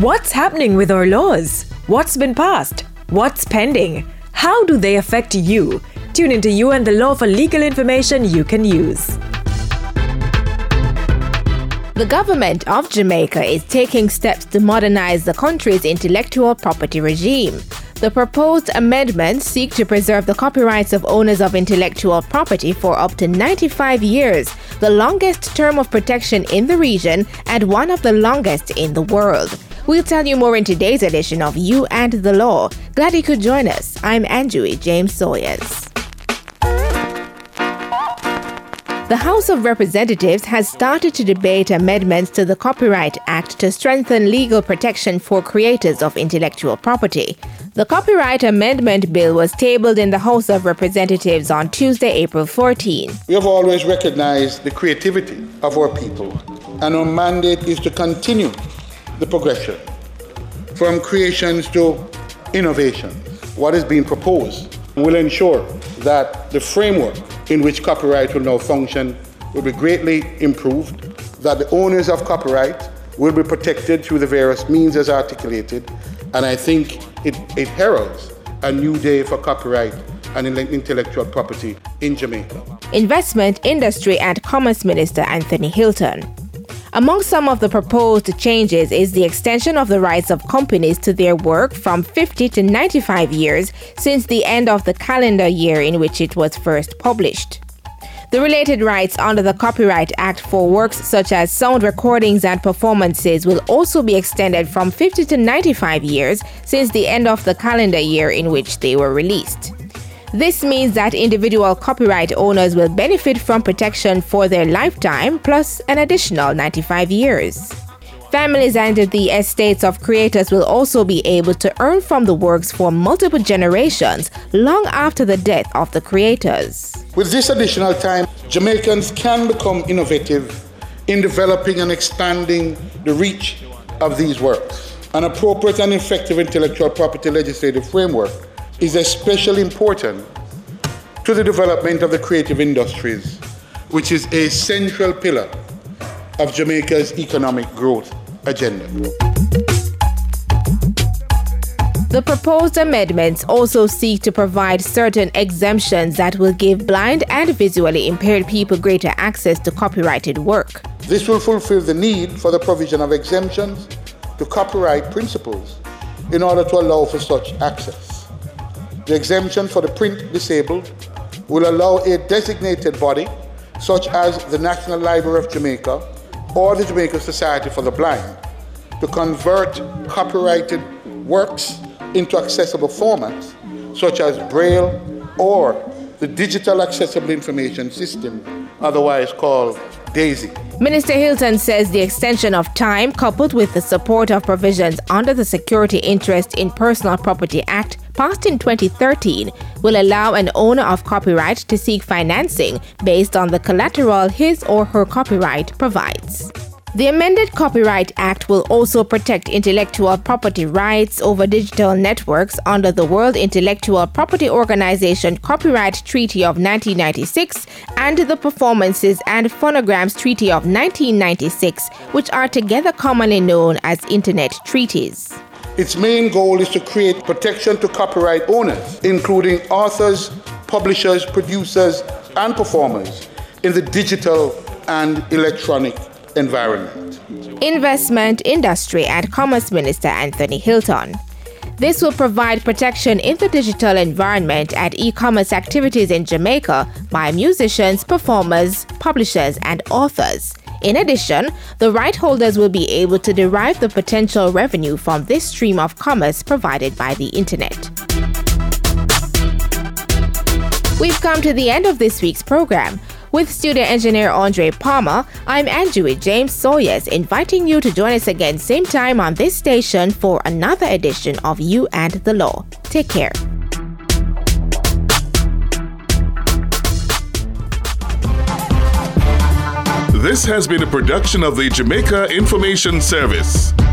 What's happening with our laws? What's been passed? What's pending? How do they affect you? Tune into You and the Law for legal information you can use. The government of Jamaica is taking steps to modernize the country's intellectual property regime. The proposed amendments seek to preserve the copyrights of owners of intellectual property for up to 95 years, the longest term of protection in the region and one of the longest in the world. We'll tell you more in today's edition of You and the Law. Glad you could join us. I'm Anjui James Sawyers. The House of Representatives has started to debate amendments to the Copyright Act to strengthen legal protection for creators of intellectual property. The Copyright Amendment Bill was tabled in the House of Representatives on Tuesday, April 14. We have always recognized the creativity of our people, and our mandate is to continue the progression from creations to innovation. What is being proposed will ensure that the framework in which copyright will now function will be greatly improved, that the owners of copyright will be protected through the various means as articulated, and I think it heralds a new day for copyright and intellectual property in Jamaica. Investment, Industry and Commerce Minister Anthony Hilton. Among some of the proposed changes is the extension of the rights of companies to their work from 50 to 95 years since the end of the calendar year in which it was first published. The related rights under the Copyright Act for works such as sound recordings and performances will also be extended from 50 to 95 years since the end of the calendar year in which they were released. This means that individual copyright owners will benefit from protection for their lifetime plus an additional 95 years. Families and the estates of creators will also be able to earn from the works for multiple generations long after the death of the creators. With this additional time, Jamaicans can become innovative in developing and expanding the reach of these works. An appropriate and effective intellectual property legislative framework is especially important to the development of the creative industries, which is a central pillar of Jamaica's economic growth agenda. The proposed amendments also seek to provide certain exemptions that will give blind and visually impaired people greater access to copyrighted work. This will fulfill the need for the provision of exemptions to copyright principles in order to allow for such access. The exemption for the print disabled will allow a designated body, such as the National Library of Jamaica or the Jamaica Society for the Blind, to convert copyrighted works into accessible formats, such as Braille or the Digital Accessible Information System, otherwise called DAISY. Minister Hilton says the extension of time, coupled with the support of provisions under the Security Interest in Personal Property Act, passed in 2013, will allow an owner of copyright to seek financing based on the collateral his or her copyright provides. The amended Copyright Act will also protect intellectual property rights over digital networks under the World Intellectual Property Organization Copyright Treaty of 1996 and the Performances and Phonograms Treaty of 1996, which are together commonly known as Internet Treaties. Its main goal is to create protection to copyright owners, including authors, publishers, producers, and performers in the digital and electronic environment. Investment, Industry and Commerce Minister Anthony Hilton. This will provide protection in the digital environment and e-commerce activities in Jamaica by musicians, performers, publishers, and authors. In addition, the right holders will be able to derive the potential revenue from this stream of commerce provided by the internet. We've come to the end of this week's program. With studio engineer Andre Palmer, I'm Anjui James Sawyers, inviting you to join us again same time on this station for another edition of You and the Law. Take care. This has been a production of the Jamaica Information Service.